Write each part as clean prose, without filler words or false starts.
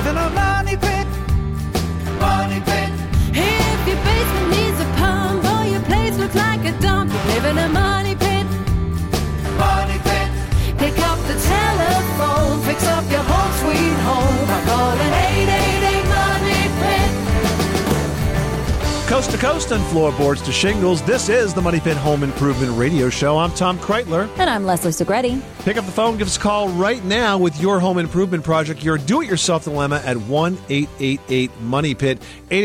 live in a money pit. Money pit. If your basement needs a pump or your place looks like a dump, you live in a money pit. Money pit. Pick up the telephone, fix up your home sweet home by calling 888 Money Pit. Coast to coast and floorboards to shingles, this is the Money Pit Home Improvement Radio Show. I'm Tom Kreitler. And I'm Leslie Segretti. Pick up the phone, give us a call right now with your home improvement project, your do-it-yourself dilemma at 1-888-MONEY-PIT,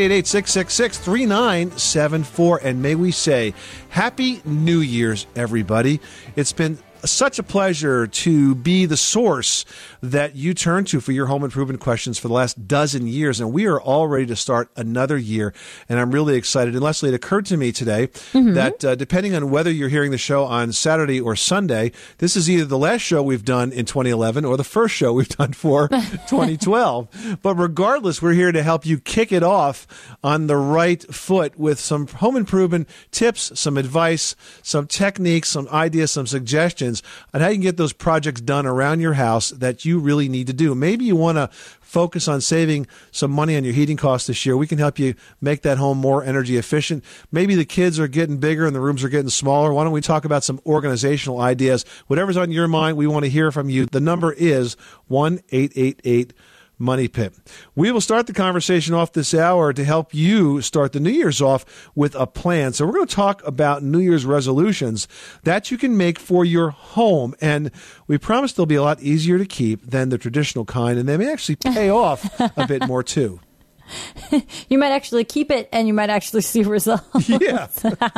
888-666-3974. And may we say, Happy New Year's, everybody. It's been such a pleasure to be the source that you turn to for your home improvement questions for the last dozen years. And we are all ready to start another year. And I'm really excited. And Leslie, it occurred to me today that depending on whether you're hearing the show on Saturday or Sunday, this is either the last show we've done in 2011 or the first show we've done for 2012. But regardless, we're here to help you kick it off on the right foot with some home improvement tips, some advice, some techniques, some ideas, some suggestions on how you can get those projects done around your house that you really need to do. Maybe you want to focus on saving some money on your heating costs this year. We can help you make that home more energy efficient. Maybe the kids are getting bigger and the rooms are getting smaller. Why don't we talk about some organizational ideas? Whatever's on your mind, we want to hear from you. The number is 1-888-MONEY-PIT. We will start the conversation off this hour to help you start the New Year's off with a plan. So we're going to talk about New Year's resolutions that you can make for your home. And we promise they'll be a lot easier to keep than the traditional kind, and they may actually pay off a bit more too. You might actually keep it and you might actually see results. Yeah.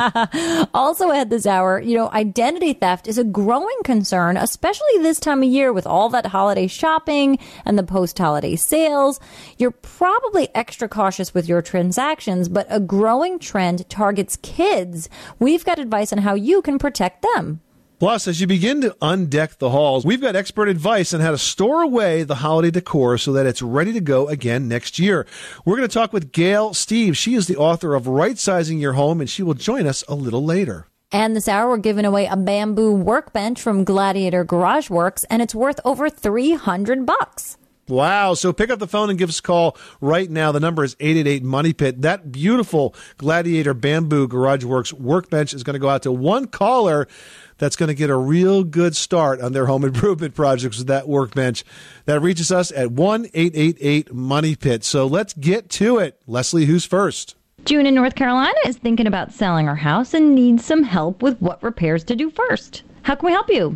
Also at this hour, identity theft is a growing concern, especially this time of year with all that holiday shopping and the post-holiday sales. You're probably extra cautious with your transactions, but a growing trend targets kids. We've got advice on how you can protect them. Plus, as you begin to undeck the halls, we've got expert advice on how to store away the holiday decor so that it's ready to go again next year. We're going to talk with Gail Steve. She is the author of Right Sizing Your Home, and she will join us a little later. And this hour, we're giving away a bamboo workbench from Gladiator Garage Works, and it's worth over $300. Wow. So pick up the phone and give us a call right now. The number is 888-MONEY-PIT. That beautiful Gladiator Bamboo Garage Works workbench is going to go out to one caller that's going to get a real good start on their home improvement projects with that workbench. That reaches us at 1-888-MONEY-PIT. So let's get to it. Leslie, who's first? June in North Carolina is thinking about selling her house and needs some help with what repairs to do first. How can we help you?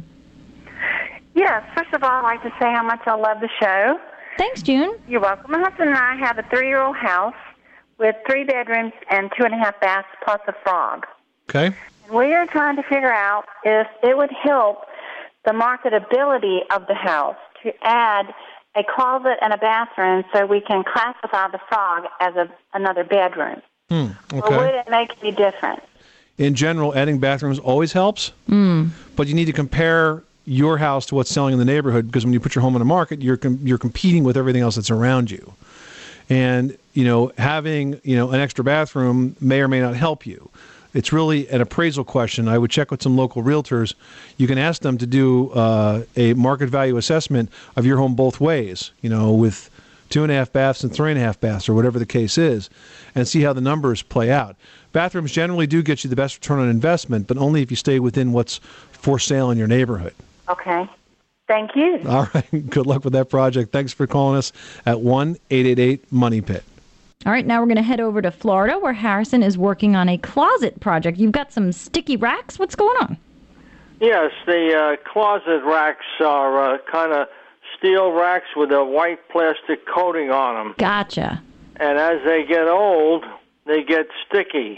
Yes, first of all, I'd like to say how much I love the show. Thanks, June. You're welcome. My husband and I have a 3-year-old house with 3 bedrooms and 2.5 baths plus a frog. Okay. We are trying to figure out if it would help the marketability of the house to add a closet and a bathroom so we can classify the frog as another bedroom. Okay. Or would it make any difference? In general, adding bathrooms always helps, but you need to compare your house to what's selling in the neighborhood, because when you put your home on the market, you're competing with everything else that's around you. And, having, an extra bathroom may or may not help you. It's really an appraisal question. I would check with some local realtors. You can ask them to do a market value assessment of your home both ways, with 2.5 baths and 3.5 baths, or whatever the case is, and see how the numbers play out. Bathrooms generally do get you the best return on investment, but only if you stay within what's for sale in your neighborhood. Okay. Thank you. All right. Good luck with that project. Thanks for calling us at 1-888-MONEY-PIT. All right, now we're going to head over to Florida, where Harrison is working on a closet project. You've got some sticky racks. What's going on? Yes, the closet racks are kind of steel racks with a white plastic coating on them. Gotcha. And as they get old, they get sticky.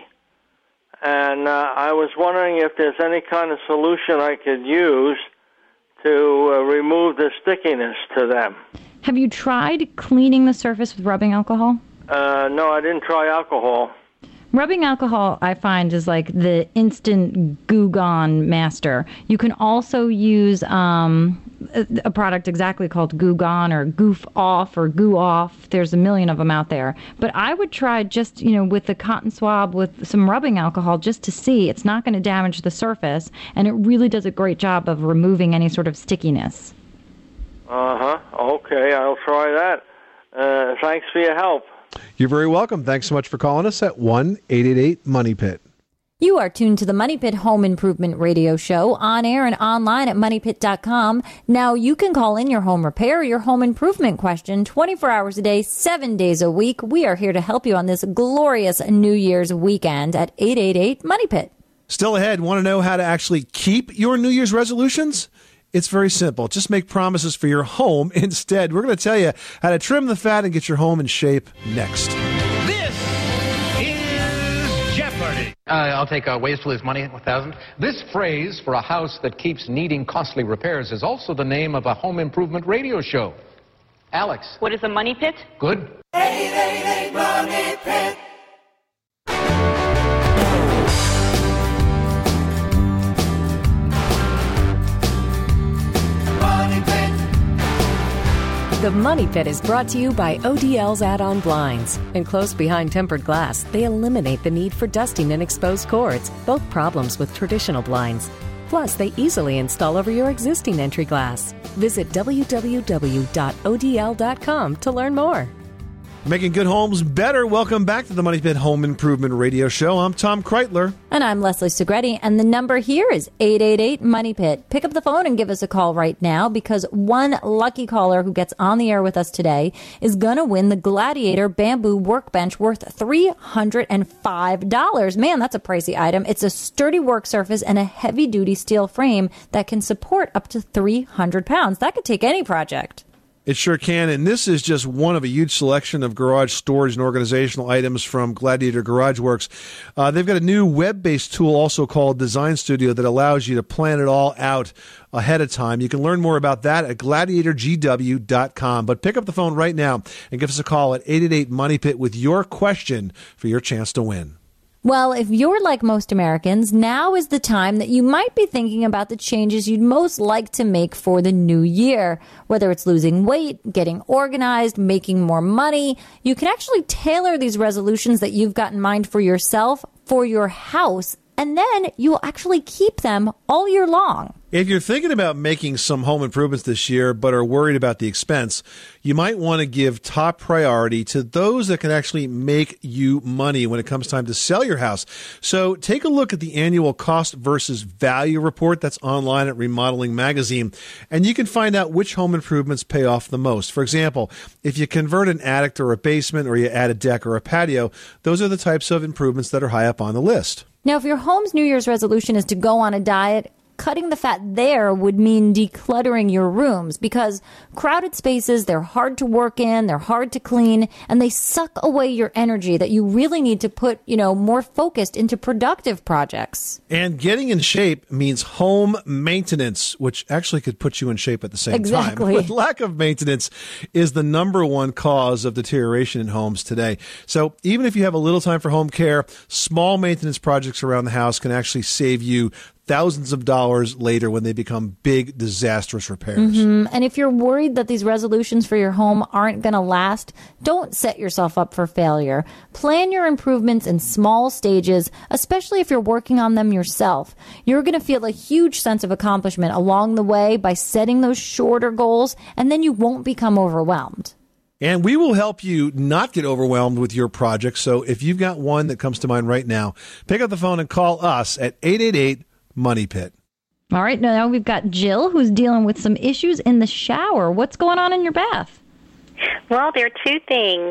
And I was wondering if there's any kind of solution I could use to remove the stickiness to them. Have you tried cleaning the surface with rubbing alcohol? No, I didn't try alcohol. Rubbing alcohol, I find, is like the instant goo-gone master. You can also use a product exactly called Goo Gone or Goof Off or Goo Off. There's a million of them out there. But I would try just, with the cotton swab with some rubbing alcohol just to see. It's not going to damage the surface, and it really does a great job of removing any sort of stickiness. Okay, I'll try that. Thanks for your help. You're very welcome. Thanks so much for calling us at 1-888-MONEY-PIT. You are tuned to the Money Pit Home Improvement Radio Show on air and online at moneypit.com. Now you can call in your home repair or your home improvement question 24 hours a day, 7 days a week. We are here to help you on this glorious New Year's weekend at 888-MONEY-PIT. Still ahead, want to know how to actually keep your New Year's resolutions? It's very simple. Just make promises for your home instead. We're going to tell you how to trim the fat and get your home in shape next. This is Jeopardy! I'll take ways to lose money, 1,000. This phrase for a house that keeps needing costly repairs is also the name of a home improvement radio show. Alex. What is a money pit? Good. 888 Money Pit. Money Pit. The Money Pit is brought to you by ODL's add-on blinds. Enclosed behind tempered glass, they eliminate the need for dusting and exposed cords, both problems with traditional blinds. Plus, they easily install over your existing entry glass. Visit www.odl.com to learn more. Making good homes better. Welcome back to the Money Pit Home Improvement Radio Show. I'm Tom Kreitler. And I'm Leslie Segretti, and the number here is 888-MONEY-PIT. Pick up the phone and give us a call right now, because one lucky caller who gets on the air with us today is going to win the Gladiator Bamboo Workbench worth $305. Man, that's a pricey item. It's a sturdy work surface and a heavy-duty steel frame that can support up to 300 pounds. That could take any project. It sure can, and this is just one of a huge selection of garage storage and organizational items from Gladiator Garage Works. They've got a new web-based tool also called Design Studio that allows you to plan it all out ahead of time. You can learn more about that at gladiatorgw.com. But pick up the phone right now and give us a call at 888-MONEY-PIT with your question for your chance to win. Well, if you're like most Americans, now is the time that you might be thinking about the changes you'd most like to make for the new year. Whether it's losing weight, getting organized, making more money, you can actually tailor these resolutions that you've got in mind for yourself, for your house, and then you'll actually keep them all year long. If you're thinking about making some home improvements this year but are worried about the expense, you might want to give top priority to those that can actually make you money when it comes time to sell your house. So take a look at the annual cost versus value report that's online at Remodeling Magazine, and you can find out which home improvements pay off the most. For example, if you convert an attic or a basement, or you add a deck or a patio, those are the types of improvements that are high up on the list. Now, if your home's New Year's resolution is to go on a diet, cutting the fat there would mean decluttering your rooms, because crowded spaces, they're hard to work in, they're hard to clean, and they suck away your energy that you really need to put, more focused into productive projects. And getting in shape means home maintenance, which actually could put you in shape at the same time. But lack of maintenance is the number one cause of deterioration in homes today. So even if you have a little time for home care, small maintenance projects around the house can actually save you thousands of dollars later when they become big, disastrous repairs. Mm-hmm. And if you're worried that these resolutions for your home aren't going to last, don't set yourself up for failure. Plan your improvements in small stages, especially if you're working on them yourself. You're going to feel a huge sense of accomplishment along the way by setting those shorter goals, and then you won't become overwhelmed. And we will help you not get overwhelmed with your project. So if you've got one that comes to mind right now, pick up the phone and call us at 888-MONEY-PIT. All right, now we've got Jill, who's dealing with some issues in the shower. What's going on in your bath? Well, there are two things.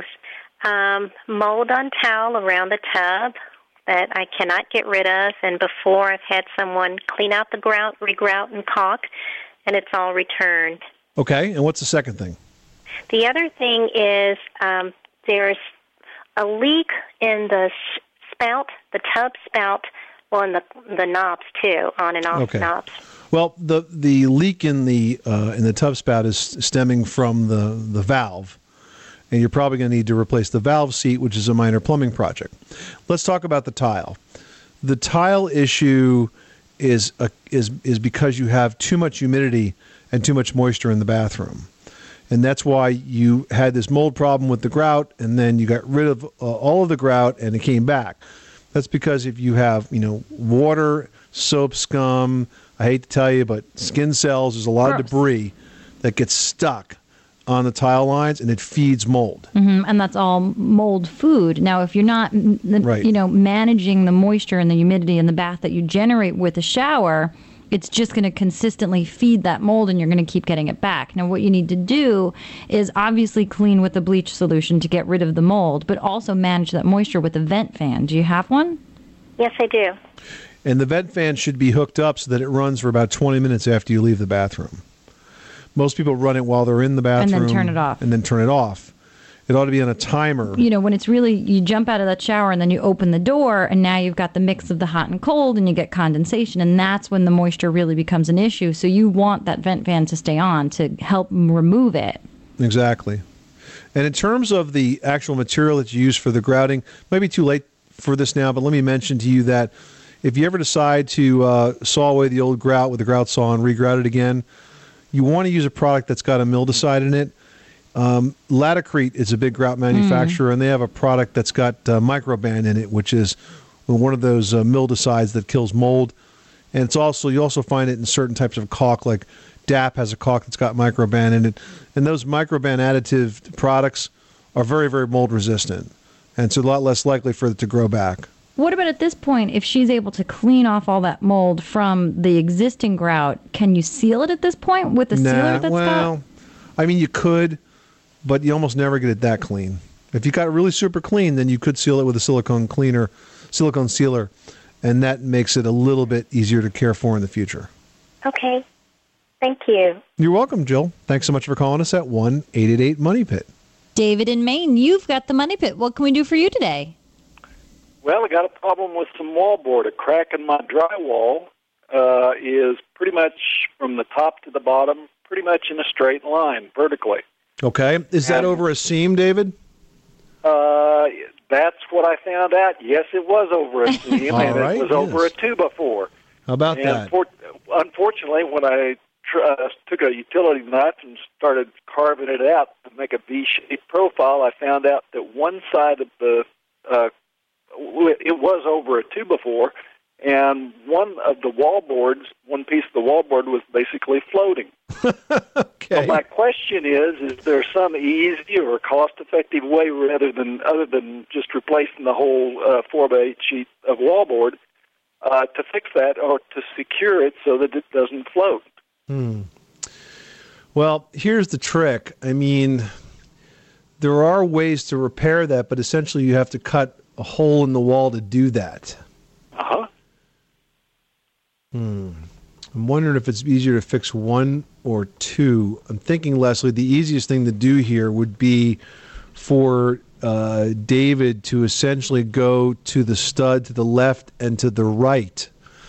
Mold on towel around the tub that I cannot get rid of, and before I've had someone clean out the grout, regrout, and caulk, and it's all returned. Okay, and what's the second thing? The other thing is there's a leak in the spout, the tub spout, well, and the knobs too, on and off knobs. Well, the leak in the tub spout is stemming from the valve, and you're probably going to need to replace the valve seat, which is a minor plumbing project. Let's talk about the tile. The tile issue is because you have too much humidity and too much moisture in the bathroom. And that's why you had this mold problem with the grout, and then you got rid of all of the grout, and it came back. That's because if you have, water, soap scum, I hate to tell you, but skin cells, there's a lot of debris that gets stuck on the tile lines, and it feeds mold. And that's all mold food. Now, if you're not, Right. managing the moisture and the humidity in the bath that you generate with a shower, it's just going to consistently feed that mold, and you're going to keep getting it back. Now, what you need to do is obviously clean with the bleach solution to get rid of the mold, but also manage that moisture with a vent fan. Do you have one? Yes, I do. And the vent fan should be hooked up so that it runs for about 20 minutes after you leave the bathroom. Most people run it while they're in the bathroom. And then turn it off. And then turn it off. It ought to be on a timer. When it's really, you jump out of that shower and then you open the door and now you've got the mix of the hot and cold and you get condensation, and that's when the moisture really becomes an issue. So you want that vent fan to stay on to help remove it. Exactly. And in terms of the actual material that you use for the grouting, might be too late for this now, but let me mention to you that if you ever decide to saw away the old grout with a grout saw and regrout it again, you want to use a product that's got a mildicide in it. Laticrete is a big grout manufacturer, and they have a product that's got Microban in it, which is one of those mildicides that kills mold. And it's also, you also find it in certain types of caulk, like DAP has a caulk that's got Microban in it. And those Microban additive products are very, very mold resistant. And it's a lot less likely for it to grow back. What about at this point, if she's able to clean off all that mold from the existing grout, can you seal it at this point with the sealer that's got? I mean, you could, but you almost never get it that clean. If you got it really super clean, then you could seal it with a silicone sealer, and that makes it a little bit easier to care for in the future. Okay. Thank you. You're welcome, Jill. Thanks so much for calling us at 1-888-MONEY-PIT. David in Maine, you've got the Money Pit. What can we do for you today? Well, I got a problem with some wallboard. A crack in my drywall is pretty much from the top to the bottom, pretty much in a straight line, vertically. Okay. Is that over a seam, David? That's what I found out. Yes, it was over a seam, and right, it was over a 2x4. How about that? Unfortunately, when I took a utility knife and started carving it out to make a V-shaped profile, I found out that one side of the it was over a 2x4, and one piece of the wallboard was basically floating. Okay. So my question is there some easy or cost-effective way other than just replacing the whole 4x8 sheet of wallboard to fix that or to secure it so that it doesn't float? Well, here's the trick. I mean, there are ways to repair that, but essentially you have to cut a hole in the wall to do that. Uh-huh. I'm wondering if it's easier to fix one or two. I'm thinking, Leslie, the easiest thing to do here would be for David to essentially go to the stud to the left and to the right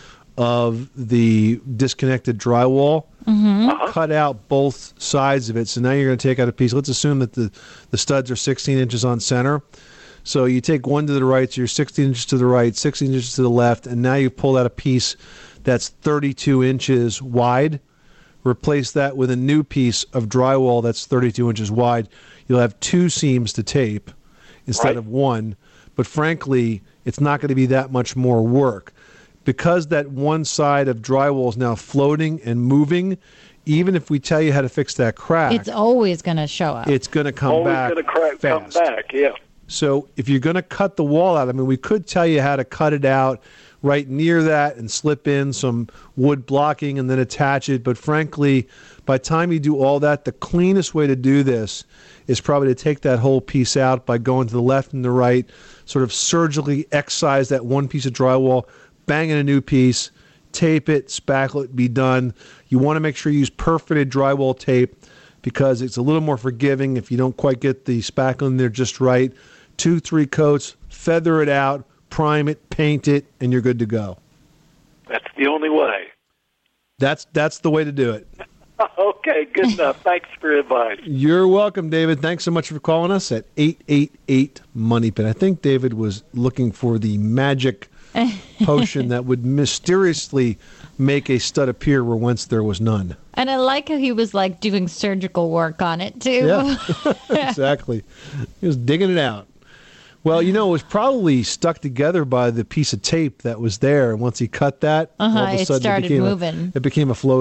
of the disconnected drywall, cut out both sides of it. So now you're going to take out a piece. Let's assume that the studs are 16 inches on center. So you take one to the right, so you're 16 inches to the right, 16 inches to the left, and now you pull out a piece that's 32 inches wide. Replace that with a new piece of drywall that's 32 inches wide. You'll have two seams to tape instead of one. But frankly, it's not going to be that much more work. Because that one side of drywall is now floating and moving, even if we tell you how to fix that crack, It's always going to show up. it's going to come back fast. Come back, yeah. So if you're going to cut the wall out, I mean, we could tell you how to cut it out right near that and slip in some wood blocking and then attach it. But frankly, by the time you do all that, the cleanest way to do this is probably to take that whole piece out by going to the left and the right, sort of surgically excise that one piece of drywall, bang in a new piece, tape it, spackle it, be done. You want to make sure you use perforated drywall tape because it's a little more forgiving if you don't quite get the spackle in there just right. 2-3 coats, feather it out, prime it, paint it, and you're good to go. That's the only way. That's the way to do it. Okay, good enough. Thanks for your advice. You're welcome, David. Thanks so much for calling us at 888-MONEY-PIT. I think David was looking for the magic potion that would mysteriously make a stud appear where once there was none. And I like how he was like doing surgical work on it too. Yeah, exactly. He was digging it out. Well, it was probably stuck together by the piece of tape that was there. And once he cut that, all of a it sudden started moving. It became a floater.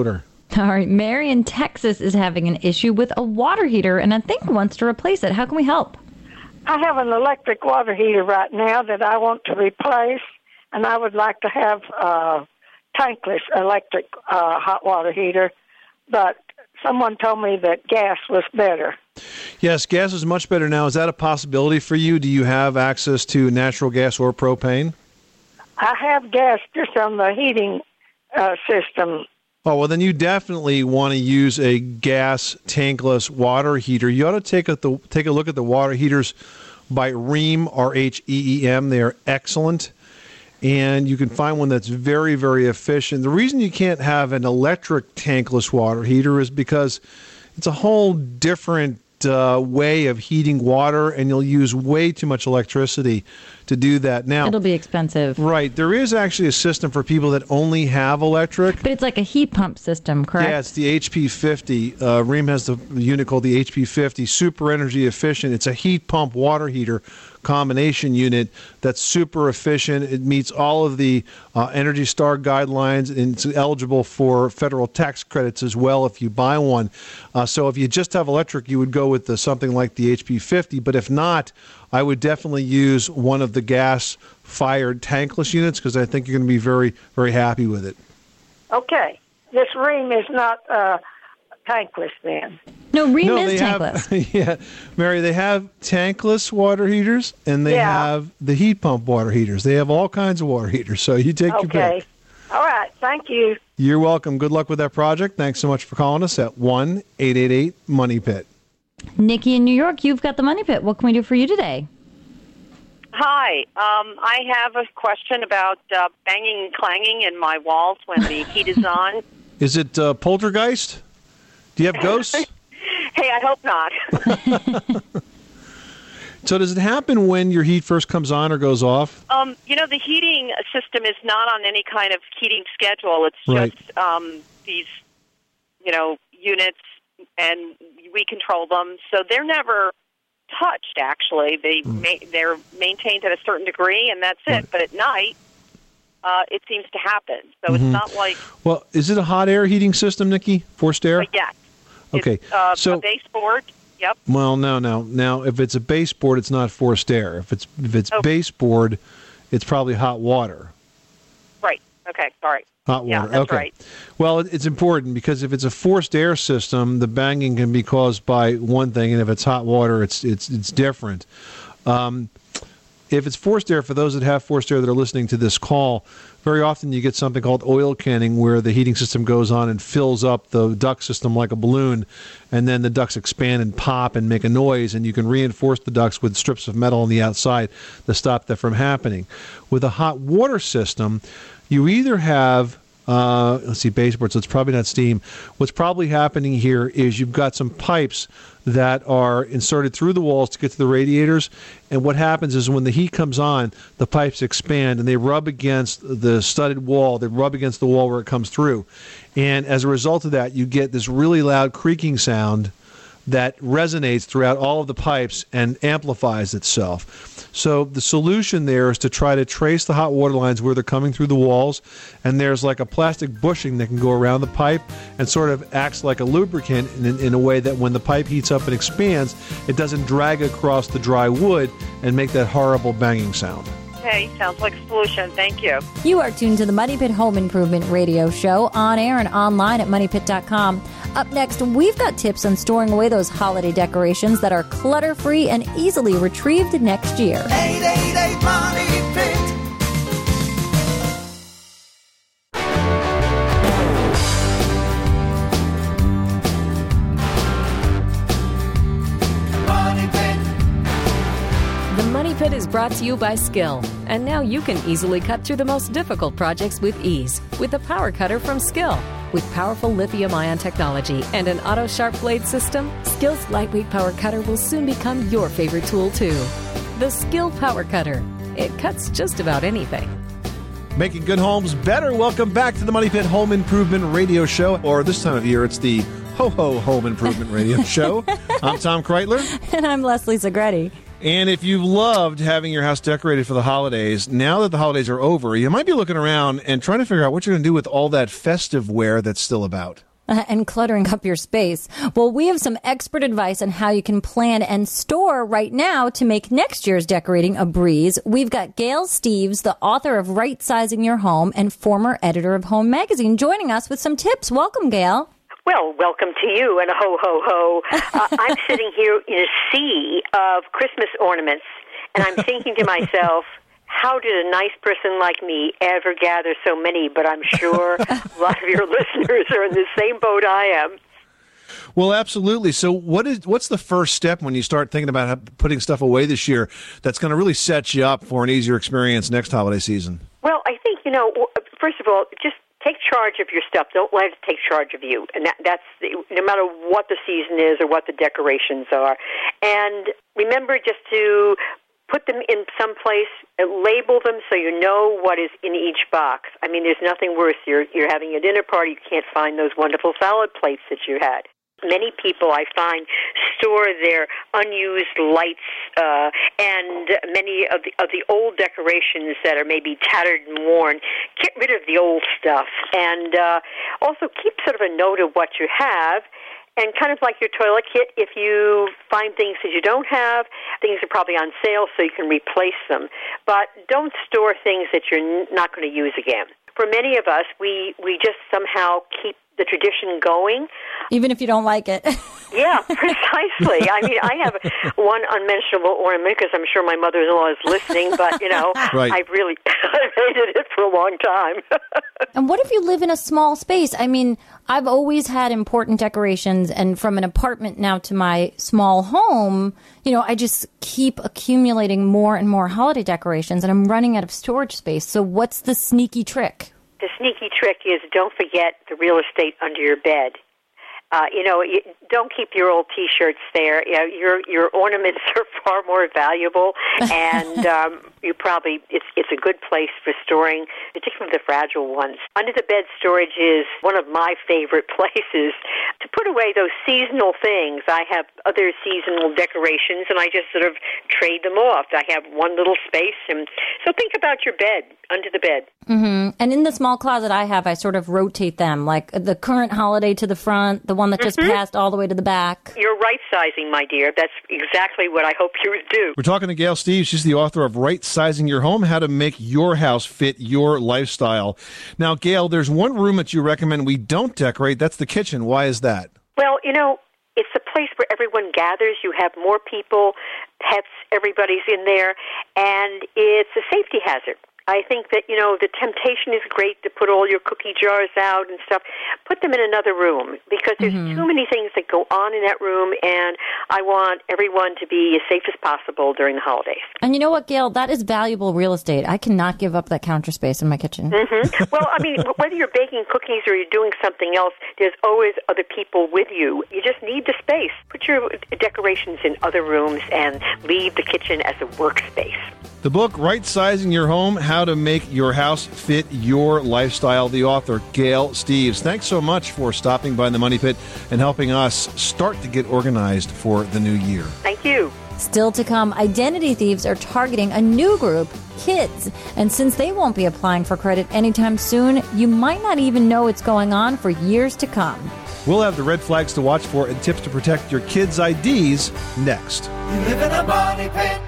All right. Mary in Texas is having an issue with a water heater and I think wants to replace it. How can we help? I have an electric water heater right now that I want to replace, and I would like to have a tankless electric hot water heater, but someone told me that gas was better. Yes, gas is much better now. Is that a possibility for you? Do you have access to natural gas or propane? I have gas just on the heating system. Oh, well, then you definitely want to use a gas tankless water heater. You ought to take a look at the water heaters by Rheem, R-H-E-E-M. They are excellent, and you can find one that's very, very efficient. The reason you can't have an electric tankless water heater is because it's a whole different way of heating water, and you'll use way too much electricity to do that. Now, it'll be expensive. Right. There is actually a system for people that only have electric. But it's like a heat pump system, correct? Yeah, it's the HP50. Rheem has the unit called the HP50, super energy efficient. It's a heat pump water heater combination unit that's super efficient. It meets all of the Energy Star guidelines, and it's eligible for federal tax credits as well if you buy one. So if you just have electric, you would go with something like the HP50. But if not, I would definitely use one of the gas-fired tankless units because I think you're going to be very, very happy with it. Okay. This Rheem is not tankless then. No, Rheem is tankless. Yeah, Mary, they have tankless water heaters, and they have the heat pump water heaters. They have all kinds of water heaters, so you take your pick. Okay. All right. Thank you. You're welcome. Good luck with that project. Thanks so much for calling us at 1-888-MONEY-PIT. Nikki in New York, you've got the Money Pit. What can we do for you today? Hi. I have a question about banging and clanging in my walls when the heat is on. Is it poltergeist? Do you have ghosts? Hey, I hope not. So does it happen when your heat first comes on or goes off? The heating system is not on any kind of heating schedule. It's just these, units, and we control them. So they're never touched, actually. They're maintained at a certain degree, and that's it. But at night, it seems to happen. So it's not like... Well, is it a hot air heating system, Nikki? Forced air? Yes. Okay. It's a baseboard. Yep. Well, no. Now, if it's a baseboard, it's not forced air. If it's baseboard, it's probably hot water. Right. Okay. Sorry. Hot water. Yeah, that's okay. right. Well, it's important because if it's a forced air system, the banging can be caused by one thing, and if it's hot water, it's different. If it's forced air, for those that have forced air that are listening to this call, very often you get something called oil canning, where the heating system goes on and fills up the duct system like a balloon, and then the ducts expand and pop and make a noise, and you can reinforce the ducts with strips of metal on the outside to stop that from happening. With a hot water system, you either have baseboard, so it's probably not steam. What's probably happening here is you've got some pipes that are inserted through the walls to get to the radiators, and what happens is when the heat comes on, the pipes expand and they rub against the studded wall. They rub against the wall where it comes through, and as a result of that, you get this really loud creaking sound that resonates throughout all of the pipes and amplifies itself. So the solution there is to try to trace the hot water lines where they're coming through the walls, and there's like a plastic bushing that can go around the pipe and sort of acts like a lubricant in a way that when the pipe heats up and expands, it doesn't drag across the dry wood and make that horrible banging sound. Okay, sounds like a solution. Thank you. You are tuned to the Money Pit Home Improvement Radio Show, on air and online at MoneyPit.com. Up next, we've got tips on storing away those holiday decorations that are clutter-free and easily retrieved next year. 888 Money Pit. The Money Pit is brought to you by Skill. And now you can easily cut through the most difficult projects with ease with the Power Cutter from Skill. With powerful lithium-ion technology and an auto-sharp blade system, Skill's lightweight Power Cutter will soon become your favorite tool, too. The Skill Power Cutter. It cuts just about anything. Making good homes better. Welcome back to the Money Pit Home Improvement Radio Show. Or this time of year, it's the Ho-Ho Home Improvement Radio Show. I'm Tom Kreitler. And I'm Leslie Segretti. And if you've loved having your house decorated for the holidays, now that the holidays are over, you might be looking around and trying to figure out what you're going to do with all that festive wear that's still about. and cluttering up your space. Well, we have some expert advice on how you can plan and store right now to make next year's decorating a breeze. We've got Gail Steeves, the author of Right Sizing Your Home and former editor of Home Magazine, joining us with some tips. Welcome, Gail. Well, welcome to you, and ho, ho, ho. I'm sitting here in a sea of Christmas ornaments, and I'm thinking to myself, how did a nice person like me ever gather so many? But I'm sure a lot of your listeners are in the same boat I am. Well, absolutely. So what's the first step when you start thinking about putting stuff away this year that's going to really set you up for an easier experience next holiday season? Well, I think, first of all, just take charge of your stuff. Don't let it take charge of you. And that's no matter what the season is or what the decorations are. And remember just to put them in some place, label them so you know what is in each box. I mean, there's nothing worse. You're having a dinner party, you can't find those wonderful salad plates that you had. Many people, I find, store their unused lights and many of the old decorations that are maybe tattered and worn. Get rid of the old stuff, and also keep sort of a note of what you have. And kind of like your toilet kit, if you find things that you don't have, things are probably on sale so you can replace them. But don't store things that you're not going to use again. For many of us, we just somehow keep the tradition going. Even if you don't like it. Yeah, precisely. I mean, I have one unmentionable ornament because I'm sure my mother-in-law is listening, but, Right. I've really hated it for a long time. And what if you live in a small space? I mean, I've always had important decorations, and from an apartment now to my small home, I just keep accumulating more and more holiday decorations, and I'm running out of storage space. So what's the sneaky trick? The sneaky trick is don't forget the real estate under your bed. Don't keep your old T-shirts there. Your ornaments are far more valuable, and it's a good place for storing, particularly the fragile ones. Under the bed storage is one of my favorite places to put away those seasonal things. I have other seasonal decorations, and I just sort of trade them off. I have one little space, and so think about your bed, under the bed. Mm-hmm. And in the small closet I have, I sort of rotate them, like the current holiday to the front, the one that just passed all the way to the back. You're right-sizing, my dear. That's exactly what I hope you would do. We're talking to Gail Steeves. She's the author of Right Sizing Your Home, How to Make Your House Fit Your Lifestyle. Now, Gail, there's one room that you recommend we don't decorate. That's the kitchen. Why is that? Well, it's a place where everyone gathers. You have more people, pets, everybody's in there, and it's a safety hazard. I think that, the temptation is great to put all your cookie jars out and stuff. Put them in another room because there's too many things that go on in that room, and I want everyone to be as safe as possible during the holidays. And you know what, Gail? That is valuable real estate. I cannot give up that counter space in my kitchen. Mm-hmm. Well, I mean, whether you're baking cookies or you're doing something else, there's always other people with you. You just need the space. Put your decorations in other rooms and leave the kitchen as a workspace. The book, Right Sizing Your Home, How to Make Your House Fit Your Lifestyle, the author, Gail Steeves. Thanks so much for stopping by the Money Pit and helping us start to get organized for the new year. Thank you. Still to come, identity thieves are targeting a new group, kids. And since they won't be applying for credit anytime soon, you might not even know it's going on for years to come. We'll have the red flags to watch for and tips to protect your kids' IDs next. You live in a money pit.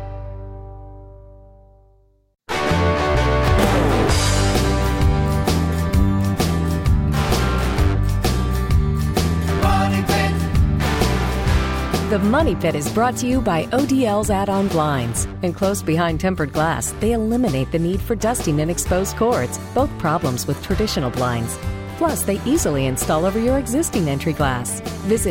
The Money Pit is brought to you by ODL's add-on blinds. Enclosed behind tempered glass, they eliminate the need for dusting and exposed cords, both problems with traditional blinds. Plus, they easily install over your existing entry glass. Visit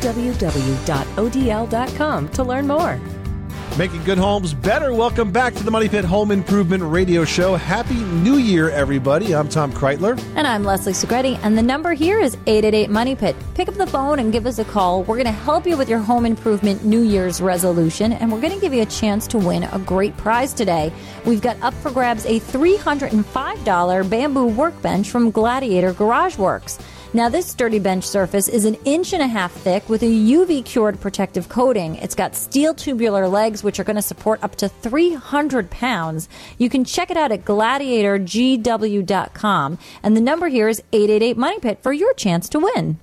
www.odl.com to learn more. Making good homes better. Welcome back to the Money Pit Home Improvement Radio Show. Happy New Year, everybody. I'm Tom Kreitler. And I'm Leslie Segretti. And the number here is 888-MONEY-PIT. Pick up the phone and give us a call. We're going to help you with your home improvement New Year's resolution. And we're going to give you a chance to win a great prize today. We've got up for grabs a $305 bamboo workbench from Gladiator Garage Works. Now, this sturdy bench surface is 1.5 inches thick with a UV-cured protective coating. It's got steel tubular legs, which are going to support up to 300 pounds. You can check it out at gladiatorgw.com. And the number here is 888-MONEY-PIT for your chance to win.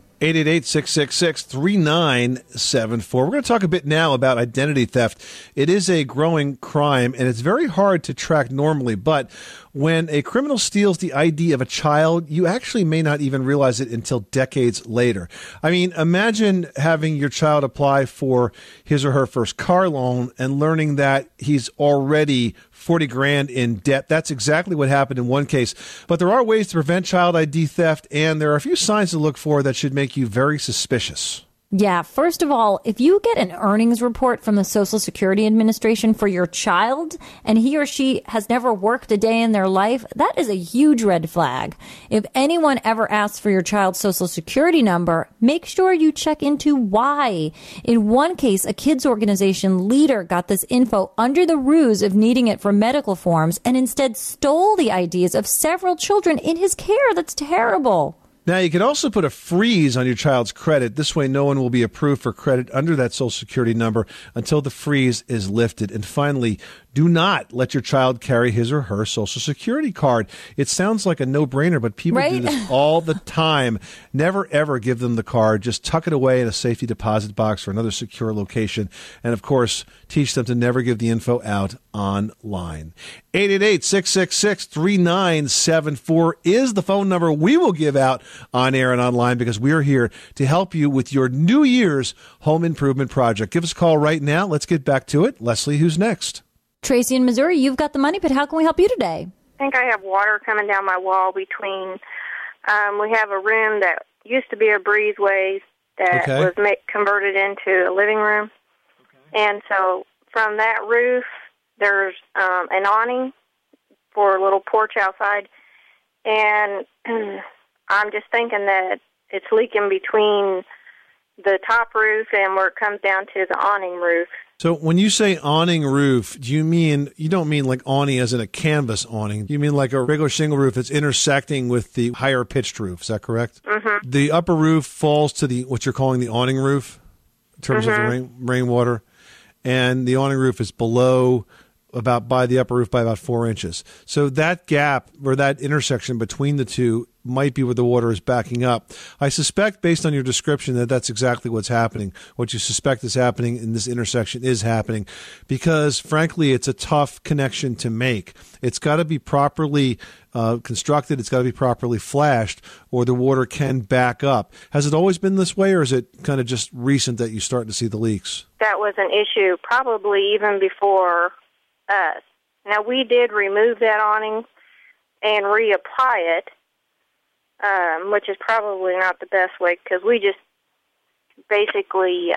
888-666-3974. We're going to talk a bit now about identity theft. It is a growing crime, and it's very hard to track normally. But when a criminal steals the ID of a child, you actually may not even realize it until decades later. I mean, imagine having your child apply for his or her first car loan and learning that he's already 40 grand in debt. That's exactly what happened in one case. But there are ways to prevent child ID theft, and there are a few signs to look for that should make you very suspicious. Yeah, first of all, if you get an earnings report from the Social Security Administration for your child and he or she has never worked a day in their life, that is a huge red flag. If anyone ever asks for your child's Social Security number, make sure you check into why. In one case, a kids organization leader got this info under the ruse of needing it for medical forms and instead stole the IDs of several children in his care. That's terrible. Now, you can also put a freeze on your child's credit. This way, no one will be approved for credit under that Social Security number until the freeze is lifted. And finally, do not let your child carry his or her Social Security card. It sounds like a no-brainer, but people do this all the time. Never, ever give them the card. Just tuck it away in a safety deposit box or another secure location. And, of course, teach them to never give the info out online. 888-666-3974 is the phone number we will give out on air and online because we are here to help you with your New Year's home improvement project. Give us a call right now. Let's get back to it. Leslie, who's next? Tracy in Missouri, you've got the Money Pit. How can we help you today? I think I have water coming down my wall between, we have a room that used to be a breezeway that was converted into a living room. And so from that roof, there's an awning for a little porch outside. And I'm just thinking that it's leaking between the top roof and where it comes down to the awning roof. So when you say awning roof, you don't mean like awning as in a canvas awning. You mean like a regular shingle roof that's intersecting with the higher pitched roof. Is that correct? Mm-hmm. The upper roof falls to what you're calling the awning roof in terms of the rainwater. And the awning roof is below by the upper roof by about 4 inches. So that gap or that intersection between the two might be where the water is backing up. I suspect, based on your description, that that's exactly what's happening. What you suspect is happening in this intersection is happening because, frankly, it's a tough connection to make. It's got to be properly constructed. It's got to be properly flashed, or the water can back up. Has it always been this way, or is it kind of just recent that you start to see the leaks? That was an issue probably even before us. Now, we did remove that awning and reapply it, which is probably not the best way because we just basically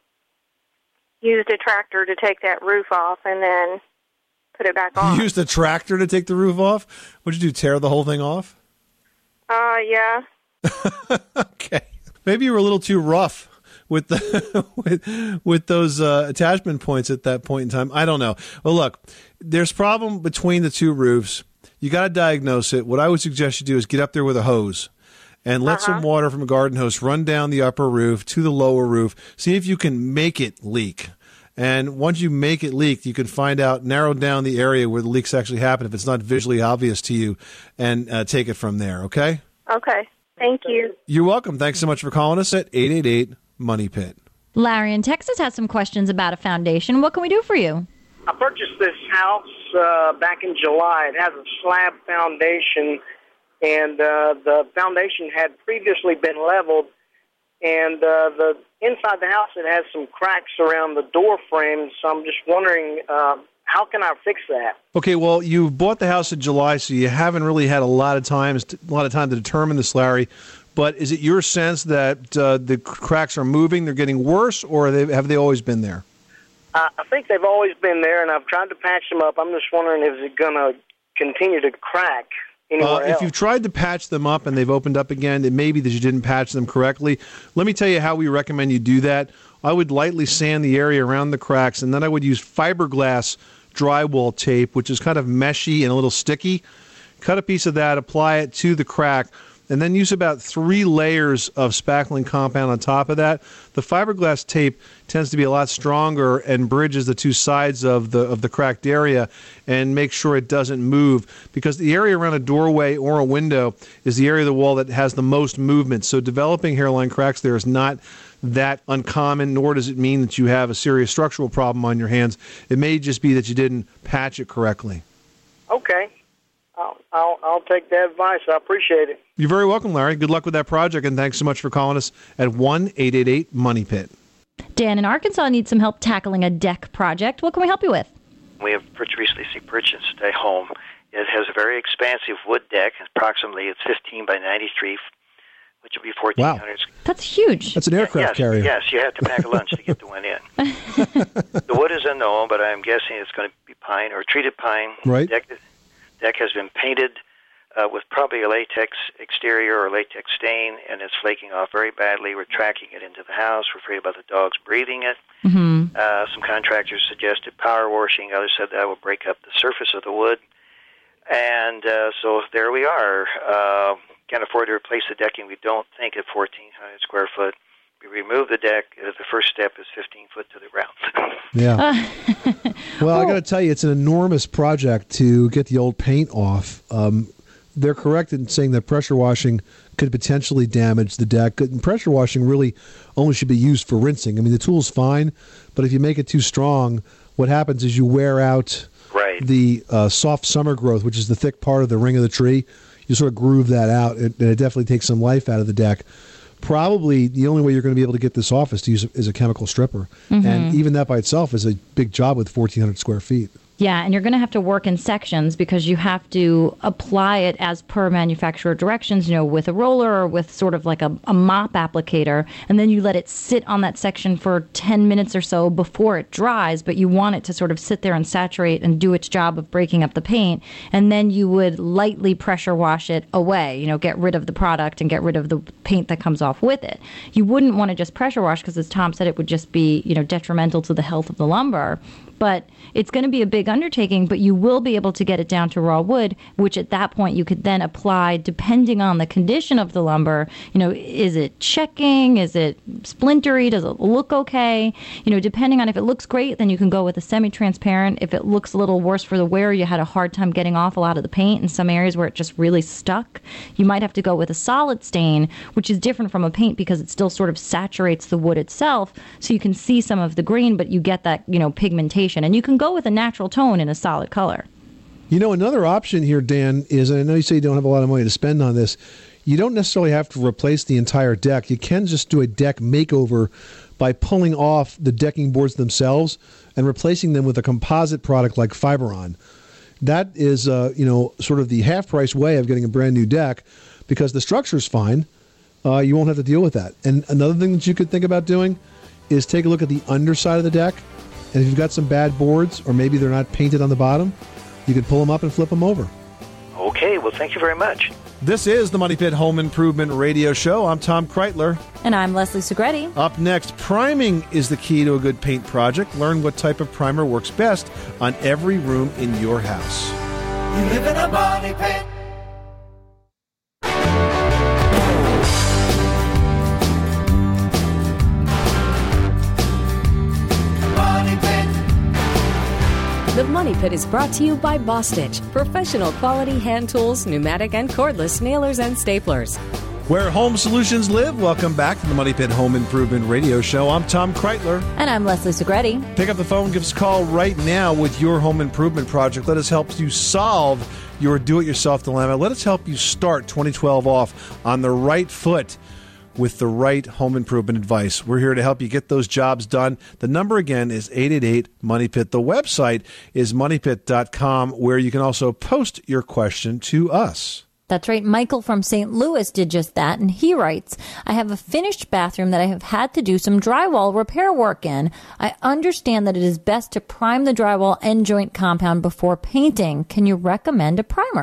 used a tractor to take that roof off and then put it back on. You used a tractor to take the roof off? What'd you do, tear the whole thing off? Yeah. Okay. Maybe you were a little too rough with the with those attachment points at that point in time. I don't know. Well, look, there's a problem between the two roofs. You got to diagnose it. What I would suggest you do is get up there with a hose and let some water from a garden hose run down the upper roof to the lower roof. See if you can make it leak. And once you make it leak, you can narrow down the area where the leaks actually happen if it's not visually obvious to you, and take it from there, okay? Okay. Thank you. You're welcome. Thanks so much for calling us at 888-MONEY-PIT. Larry in Texas has some questions about a foundation. What can we do for you? I purchased this house back in July. It has a slab foundation, and the foundation had previously been leveled. And the inside the house, it has some cracks around the door frame. So I'm just wondering, how can I fix that? Okay, well, you bought the house in July, so you haven't really had a lot of time to determine this, Larry. But is it your sense that the cracks are moving, they're getting worse, or have they always been there? I think they've always been there, and I've tried to patch them up. I'm just wondering if it's going to continue to crack anywhere else. If you've tried to patch them up and they've opened up again, it may be that you didn't patch them correctly. Let me tell you how we recommend you do that. I would lightly sand the area around the cracks, and then I would use fiberglass drywall tape, which is kind of meshy and a little sticky. Cut a piece of that, apply it to the crack. and then use about 3 layers of spackling compound on top of that. The fiberglass tape tends to be a lot stronger and bridges the 2 sides of the cracked area and makes sure it doesn't move, because the area around a doorway or a window is the area of the wall that has the most movement. So developing hairline cracks there is not that uncommon, nor does it mean that you have a serious structural problem on your hands. It may just be that you didn't patch it correctly. Okay. I'll take that advice. I appreciate it. You're very welcome, Larry. Good luck with that project, and thanks so much for calling us at 1-888-MONEY-PIT. Dan in Arkansas needs some help tackling a deck project. What can we help you with? We have recently purchased a home. It has a very expansive wood deck. Approximately, it's 15 by 93, which will be 1,400. Wow. That's huge. That's an aircraft carrier. Yes, you have to pack a lunch to get the one in. The wood is unknown, but I'm guessing it's going to be pine or treated pine. Right. Deck has been painted with probably a latex exterior or latex stain, and it's flaking off very badly. We're tracking it into the house. We're afraid about the dogs breathing it. Mm-hmm. Some contractors suggested power washing. Others said that will break up the surface of the wood. And so there we are. Can't afford to replace the decking. We don't think at 1,400 square foot. We remove the deck. The first step is 15 foot to the ground. Yeah. Well, I got to tell you, it's an enormous project to get the old paint off. They're correct in saying that pressure washing could potentially damage the deck. And pressure washing really only should be used for rinsing. I mean, the tool's fine, but if you make it too strong, what happens is you wear out the soft summer growth, which is the thick part of the ring of the tree. You sort of groove that out, and it definitely takes some life out of the deck. Probably the only way you're going to be able to get this off is to use is a chemical stripper. Mm-hmm. And even that by itself is a big job with 1,400 square feet. Yeah, and you're going to have to work in sections because you have to apply it as per manufacturer directions, with a roller or with sort of like a mop applicator, and then you let it sit on that section for 10 minutes or so before it dries, but you want it to sort of sit there and saturate and do its job of breaking up the paint, and then you would lightly pressure wash it away, get rid of the product and get rid of the paint that comes off with it. You wouldn't want to just pressure wash because, as Tom said, it would just be, detrimental to the health of the lumber. But it's going to be a big undertaking, but you will be able to get it down to raw wood, which at that point you could then apply depending on the condition of the lumber. Is it checking? Is it splintery? Does it look okay? Depending on if it looks great, then you can go with a semi-transparent. If it looks a little worse for the wear, you had a hard time getting off a lot of the paint in some areas where it just really stuck, you might have to go with a solid stain, which is different from a paint because it still sort of saturates the wood itself, so you can see some of the green, but you get that, pigmentation. And you can go with a natural tone in a solid color. Another option here, Dan, is, and I know you say you don't have a lot of money to spend on this, you don't necessarily have to replace the entire deck. You can just do a deck makeover by pulling off the decking boards themselves and replacing them with a composite product like Fiberon. That is, sort of the half-price way of getting a brand new deck because the structure's fine. You won't have to deal with that. And another thing that you could think about doing is take a look at the underside of the deck. And if you've got some bad boards, or maybe they're not painted on the bottom, you can pull them up and flip them over. Okay, well, thank you very much. This is the Money Pit Home Improvement Radio Show. I'm Tom Kreitler. And I'm Leslie Segretti. Up next, priming is the key to a good paint project. Learn what type of primer works best on every room in your house. You live in a money pit. The Money Pit is brought to you by Bostitch, professional quality hand tools, pneumatic and cordless nailers and staplers. Where home solutions live, welcome back to the Money Pit Home Improvement Radio Show. I'm Tom Kreitler. And I'm Leslie Segretti. Pick up the phone, give us a call right now with your home improvement project. Let us help you solve your do-it-yourself dilemma. Let us help you start 2012 off on the right foot with the right home improvement advice. We're here to help you get those jobs done. The number again is 888-MONEYPIT. The website is moneypit.com, where you can also post your question to us. That's right. Michael from St. Louis did just that, and he writes, I have a finished bathroom that I have had to do some drywall repair work in. I understand that it is best to prime the drywall end joint compound before painting. Can you recommend a primer?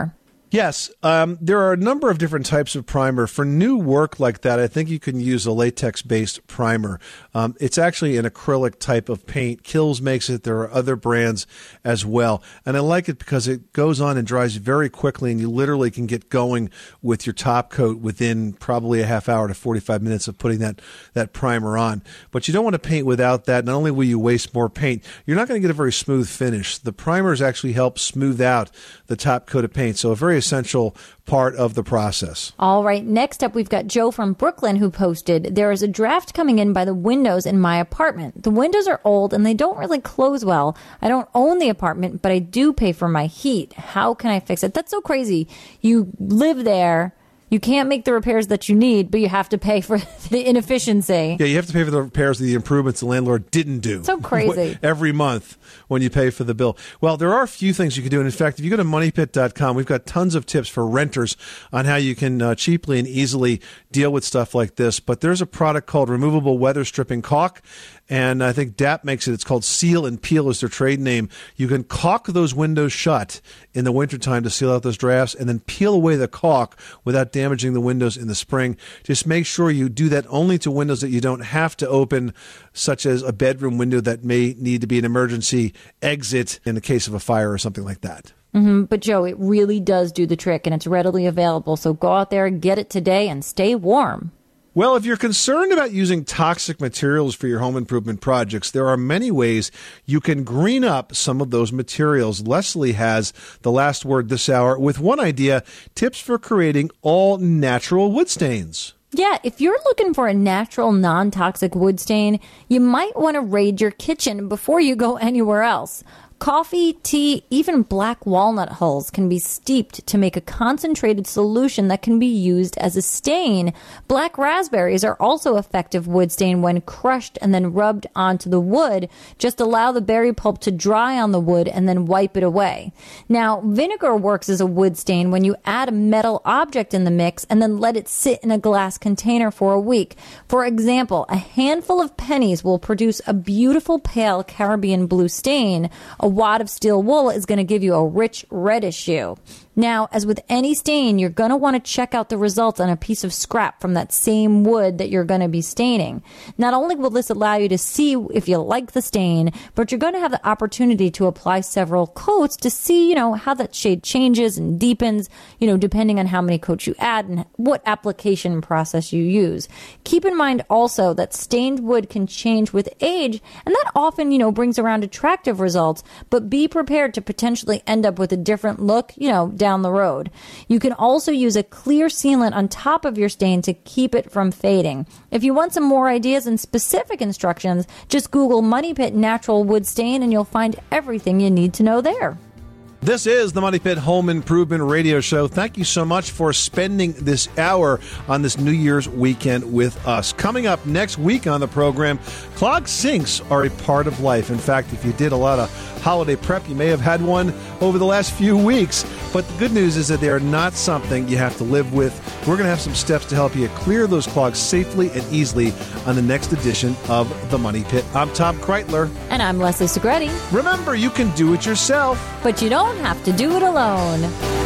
Yes, there are a number of different types of primer. For new work like that, I think you can use a latex-based primer. It's actually an acrylic type of paint. Kills makes it. There are other brands as well. And I like it because it goes on and dries very quickly, and you literally can get going with your top coat within probably a half hour to 45 minutes of putting that primer on. But you don't want to paint without that. Not only will you waste more paint, you're not going to get a very smooth finish. The primers actually help smooth out the top coat of paint. So a very essential part of the process. All right. Next up, we've got Joe from Brooklyn who posted, there is a draft coming in by the windows in my apartment. The windows are old and they don't really close well. I don't own the apartment, but I do pay for my heat. How can I fix it? That's so crazy. You live there. You can't make the repairs that you need, but you have to pay for the inefficiency. Yeah, you have to pay for the repairs of the improvements the landlord didn't do. So crazy. Every month when you pay for the bill. Well, there are a few things you can do. And in fact, if you go to moneypit.com, we've got tons of tips for renters on how you can cheaply and easily deal with stuff like this. But there's a product called Removable Weather Stripping Caulk. And I think DAP makes it. It's called Seal and Peel is their trade name. You can caulk those windows shut in the wintertime to seal out those drafts and then peel away the caulk without damaging the windows in the spring. Just make sure you do that only to windows that you don't have to open, such as a bedroom window that may need to be an emergency exit in the case of a fire or something like that. Mm-hmm. But, Joe, it really does do the trick, and it's readily available. So go out there, get it today, and stay warm. Well, if you're concerned about using toxic materials for your home improvement projects, there are many ways you can green up some of those materials. Leslie has the last word this hour with one idea, tips for creating all natural wood stains. Yeah, if you're looking for a natural, non-toxic wood stain, you might want to raid your kitchen before you go anywhere else. Coffee, tea, even black walnut hulls can be steeped to make a concentrated solution that can be used as a stain. Black raspberries are also effective wood stain when crushed and then rubbed onto the wood. Just allow the berry pulp to dry on the wood and then wipe it away. Now, vinegar works as a wood stain when you add a metal object in the mix and then let it sit in a glass container for a week. For example, a handful of pennies will produce a beautiful pale Caribbean blue stain. A wad of steel wool is going to give you a rich reddish hue. Now, as with any stain, you're going to want to check out the results on a piece of scrap from that same wood that you're going to be staining. Not only will this allow you to see if you like the stain, but you're going to have the opportunity to apply several coats to see, how that shade changes and deepens, depending on how many coats you add and what application process you use. Keep in mind also that stained wood can change with age, and that often, brings around attractive results, but be prepared to potentially end up with a different look, down the road. You can also use a clear sealant on top of your stain to keep it from fading. If you want some more ideas and specific instructions, just Google Money Pit Natural Wood Stain and you'll find everything you need to know there. This is the Money Pit Home Improvement Radio Show. Thank you so much for spending this hour on this New Year's weekend with us. Coming up next week on the program, clogged sinks are a part of life. In fact, if you did a lot of holiday prep, you may have had one over the last few weeks. But the good news is that they are not something you have to live with. We're going to have some steps to help you clear those clogs safely and easily on the next edition of The Money Pit. I'm Tom Kreitler. And I'm Leslie Segretti. Remember, you can do it yourself. But you don't have to do it alone.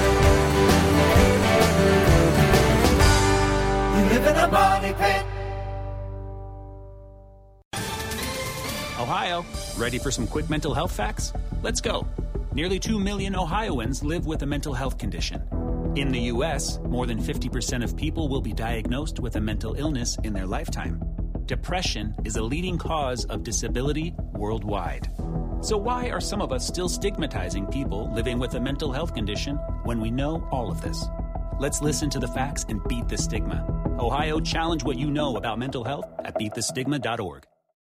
You live in a money pit. Ohio, ready for some quick mental health facts? Let's go. Nearly 2 million Ohioans live with a mental health condition. In the U.S., more than 50% of people will be diagnosed with a mental illness in their lifetime. Depression is a leading cause of disability worldwide. So why are some of us still stigmatizing people living with a mental health condition when we know all of this? Let's listen to the facts and beat the stigma. Ohio, challenge what you know about mental health at beatthestigma.org.